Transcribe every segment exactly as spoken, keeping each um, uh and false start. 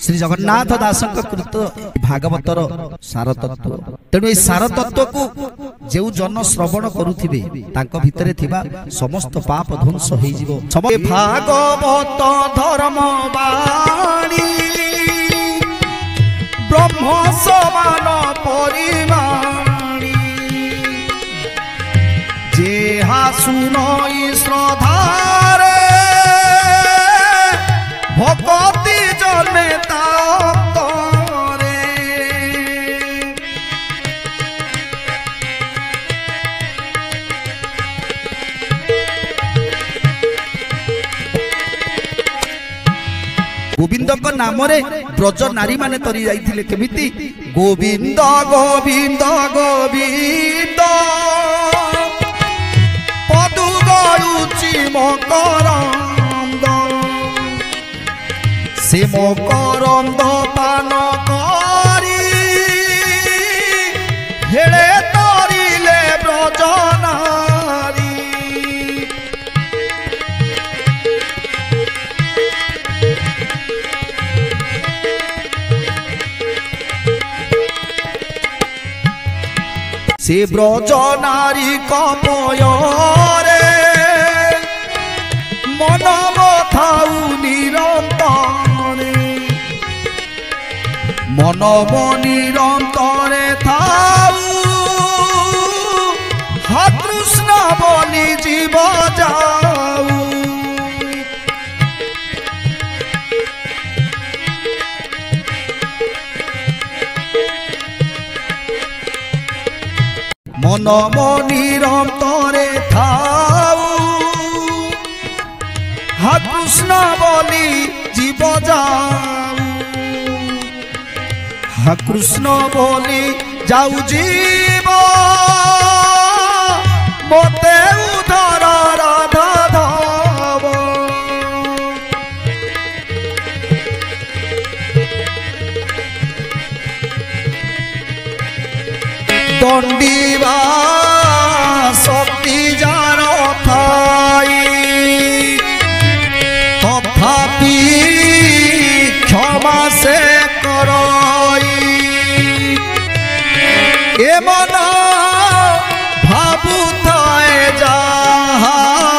श्री जगन्नाथ दास कृत भागवतर सार तत्व तेणु ये सार तत्व को जो जन श्रवण करुथिबे तांको भितरे थिबा समस्त पाप ध्वंस होई जिवो। भागवत धर्म बाणी ब्रह्म समान परिवाणी जेहा सुनई श्रद्धारे भक्ति जने तारे गोविंद नाम रे ब्रज नारी माने तरी जाइथिले केमिति गोविंद गोविंद गोविंद पदु गळुची मकरंद से मकरंद पान करी हेले तरिले ब्रज नारी से ब्रज नारी कपयरे मन बथाउ निरंतरे मन निरंतरे थाउ हा कृष्ण बोली जीव जाऊ मन निरंतरे थाउ हा कृष्ण बोली जीव जाऊ हा कृष्ण बोली जाऊ जीव मोते उधर राधा धाव दंडीवा शक्ति जार थाई तथापि क्षमा से करई ए मन भावु थाए जहा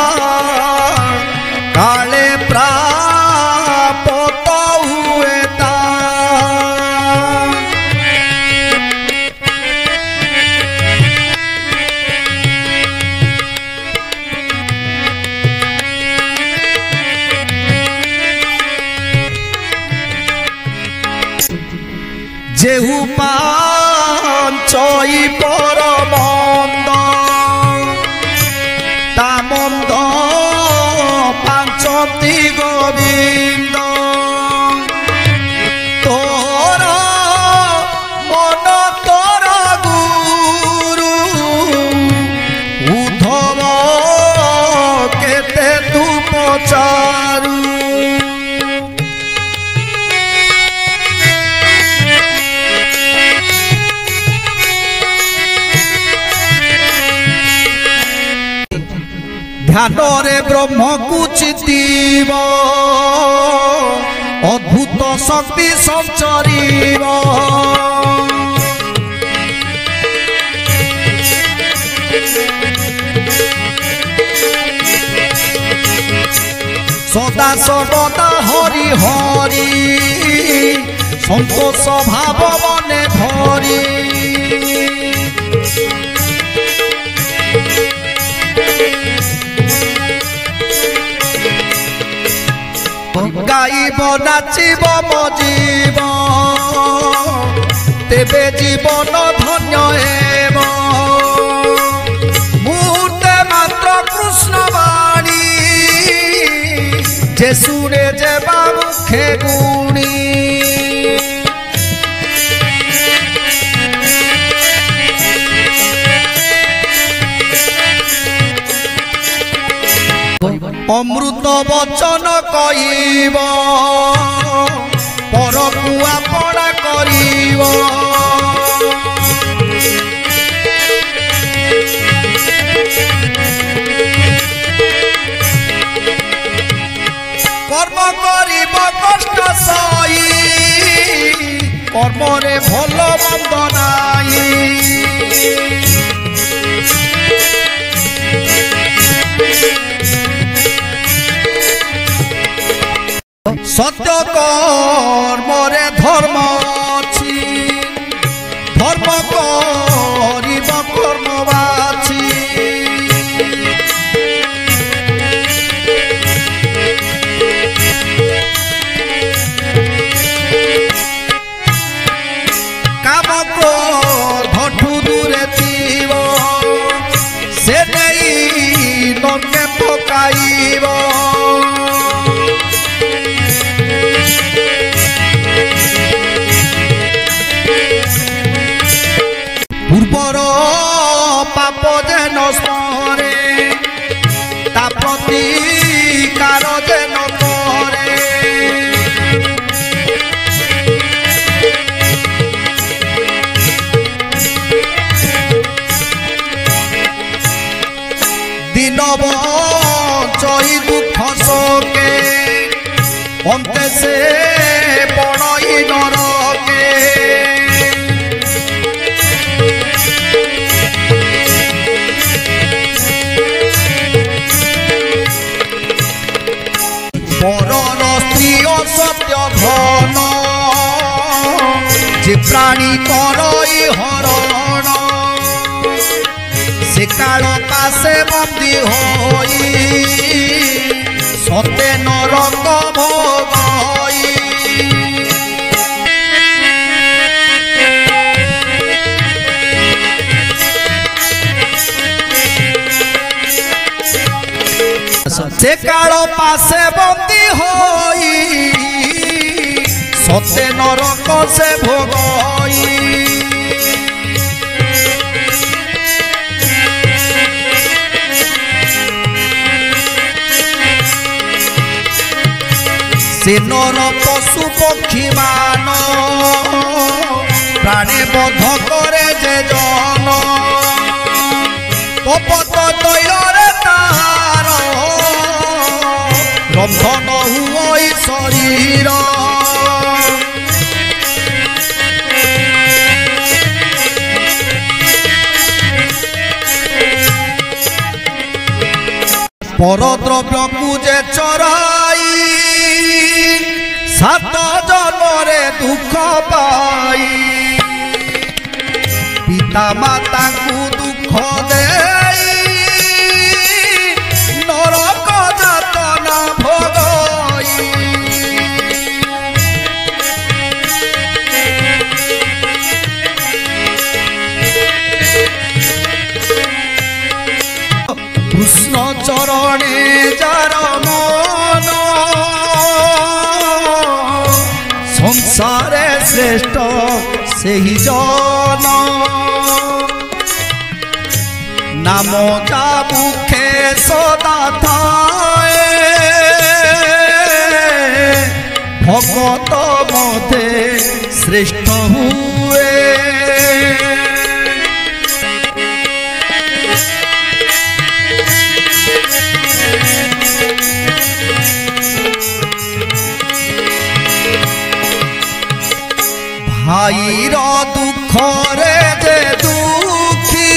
काले प्राप्त हुए ता जेहु पांचई पर मंद ता मंद पांचती गोविंद तोर मन तोर गुरु उद्धव केते तू पचारू ध्यान रे ब्रह्म को चितीव अद्भुत शक्ति संचरीव सदा सर्वदा हरि हरि संतोष भाव मने धरी गाइब नाचिब मजीब तेबे जीवन धन्य हेब मुहूर्ते मात्र कृष्ण बाणी जे सुने जे मुखे गुणी अमृत वचन कहिब परकु आपणा करिब कर्म करिब कष्ट কর্মরে ভাল মন্দ নাই সত্য কর্মরে ধর্ম অছি ধর্ম করিব কর্ম বাছি কাম ক্রোধ দূরে থিব সে নেই নরকে পকাইব পূর্বর পাপ যেন স্মরে তা প্রতিকার যেন করে দিন বঞ্চই দুঃখ শোকে অন্তে সে পড়ই নরকে পরর স্ত্রী সত্য ধন যে প্রাণী করই হরণ সে কাল পাশে বন্দী হই সতে নরক ভোগই সে কাল পাশে বন্দী হই সতে নরক সে ভোগই সে নর পশু পক্ষী মান প্রাণে বধ করে যে জন কপট তৈরে তার রন্ধন হুই শরীর পরদ্রব্যকু যে চরাই সাত জন্মরে দুঃখ পাই পিতা মাতাଙ୍କୁ দুঃখ দেই নরক যাতনা ভোগই কৃষ্ণ চরণে যার মন সংসারে শ্রেষ্ঠ সেই জন নাম যা মুখে সদা থাকে ভগত মধ্যে শ্রেষ্ঠ হুয়ে ভাইর দুঃখরে যে দুঃখী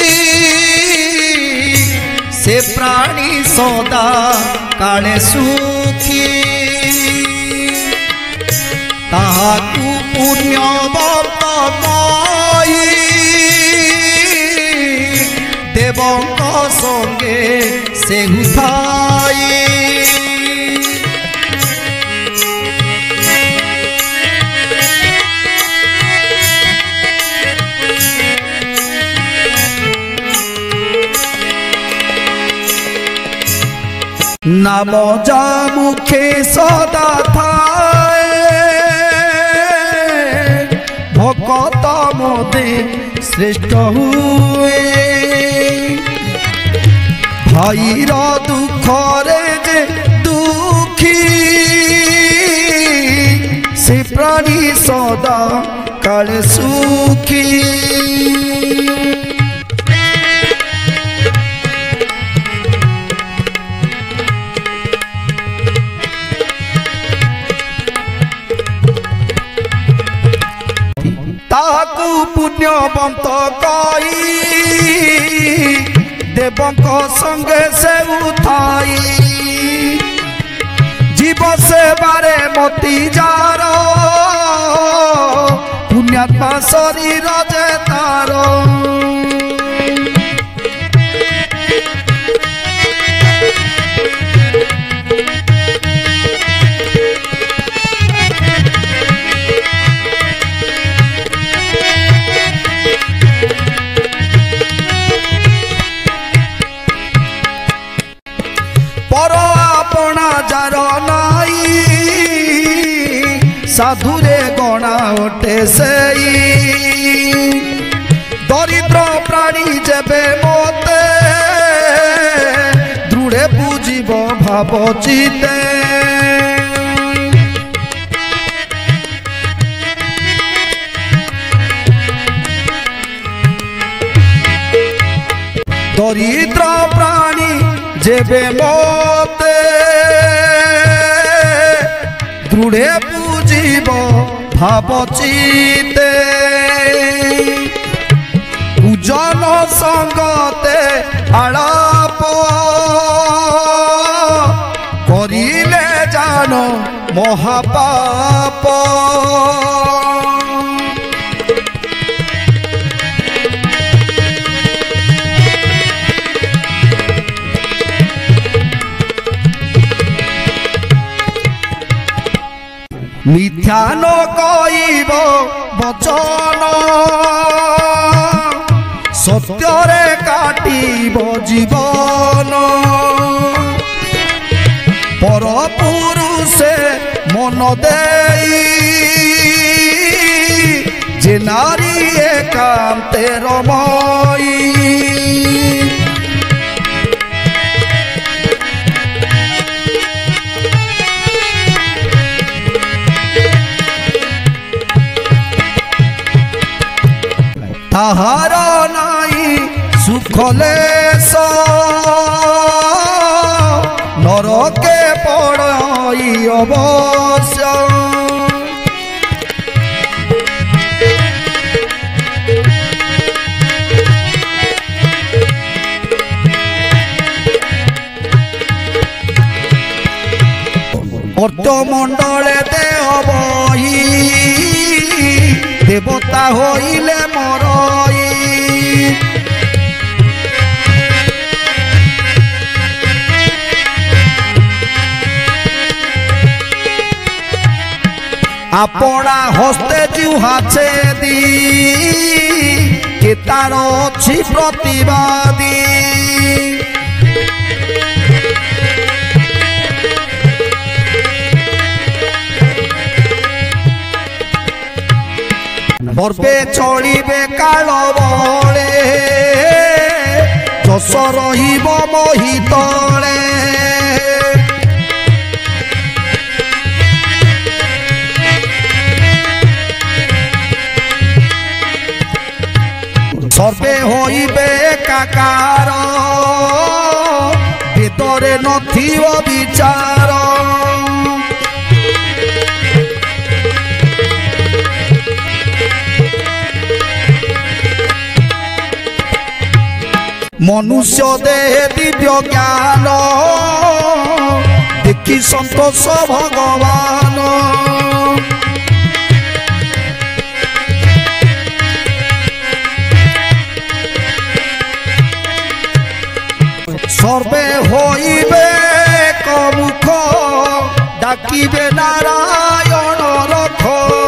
সে প্রাণী সদা কালে সুখী তাহাকু পুণ্য বর্ত কই দেবଙ୍କ সঙ্গে সে হুথাই নাম যা মুখে সদা থাকে ভকত মধ্যে শ্রেষ্ঠ হুয়ে ভাইর দুঃখরে যে দুঃখী সে প্রাণী সদা কালে সুখী ताकू पुण्यवंत कई देवक संगे से उठाई जीव से बारे मती जार पुण्यात्मा शरीर जे तार साधुरे गणा ओटे सेई दरिद्र प्राणी जेबे मोते दृढ़े बुझिब भाव चिते दरिद्र प्राणी जेबे मोते दृढ़े बुझिब भाव चिते पूजन संगते आलाप करिले जान महापाप मिथ्या न कइब वचन सत्यरे काटिब जीवन पर पुरुषे मन देई जे नारी एकांते रमई ताहार नाई सुखलेश नरके पड़ई अवश्य अर्धमंडले देह बही देवता होइले मरई अपना हस्ते जुहा छेदी के तार अछि प्रतिवादी बर्बे चलिबे काल बले जस रहिब मही तले सर्वे होइबे काकार भितरे नथिब विचार मनुष्य देह दिव्य ज्ञान देखी संतोष भगवान सर्वे होइबे कमुख डाकिबे नारायण रख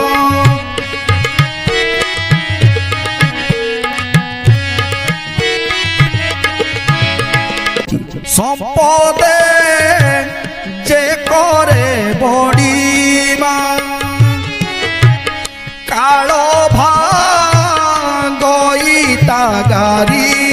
संपदे जे करे बड़ीमा काल भांगई ता गारी